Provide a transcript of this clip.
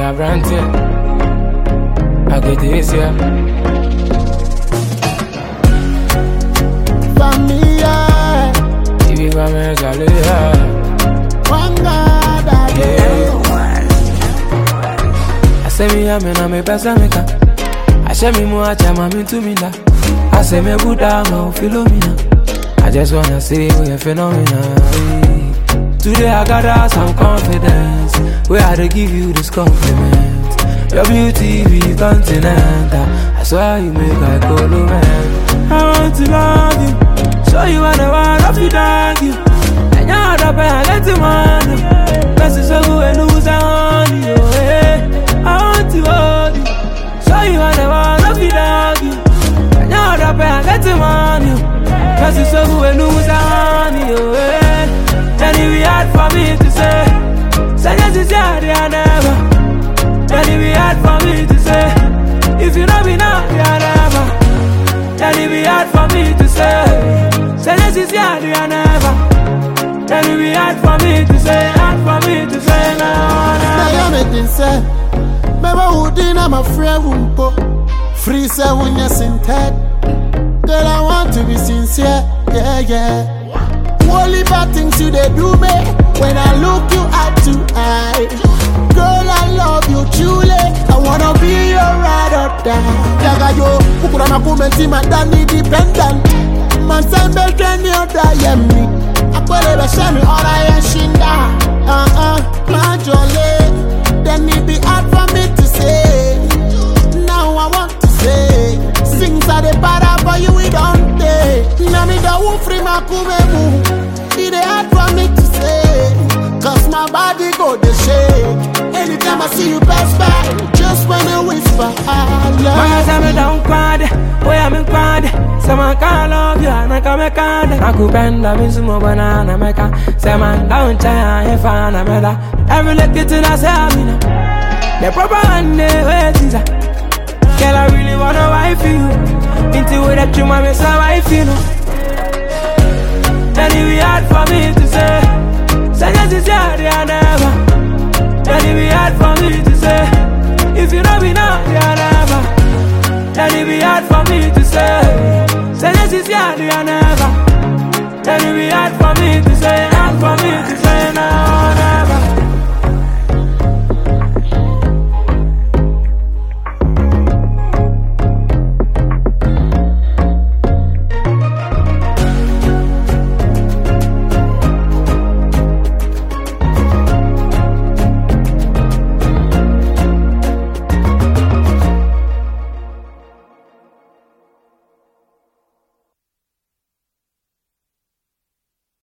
have rented. I get this, yeah. Familia. If you come here, Zalia. I say me, I'm in a me pesameka. I say me more, I'm into me now. I say me Buddha, I'm Philomena. I just wanna see we a phenomenal. Today I got some confidence. Where I to give you this compliment. Your beauty be continental. I swear you make I go man. I want to love you. Show you what I want, I feel like you. And you're the best, let the money. Best is so good and lose on you. I want to hold you. Show you what I want, I feel like you. And you're the best, let the money. Best is so good and lose on you. And it be hard for me to say. Say yes, it's hard, yeah, never. And it be hard for me to say. If you know me now, yeah, never. And it be hard for me to say. Say yes, it's hard, yeah, never. And it be hard for me to say. Hard for me to say, no, never. I am it say. Never would I'm a free wumpo. Free say when you're sinted. Girl, I want to be sincere, yeah, yeah. Only bad things you they do me when I look you eye to eye. Girl, I love you truly. I wanna be your ride or die. Yaga yo, ukura na kumenti madani dependent. Man sembe keni oda yemi. Akwele be shemi ora yeshinda. My jolly. Then it be hard for me to say. Now I want to say. Things are the para for you we don't take. Nami da wu free my kumemu. It hard for me to say, cause my body go the shake. Anytime I see you pass by, just wanna whisper, I love you. My don't cry, boy I'm in crowd. Someone can't love you and I can make it. I could bend up in some banana maker. Say man don't try if I'm a mother. Every little thing I say I'm in. The proper one wait is girl I really wanna wife you. Into that you might miss a wife you know. And it be hard for me to say.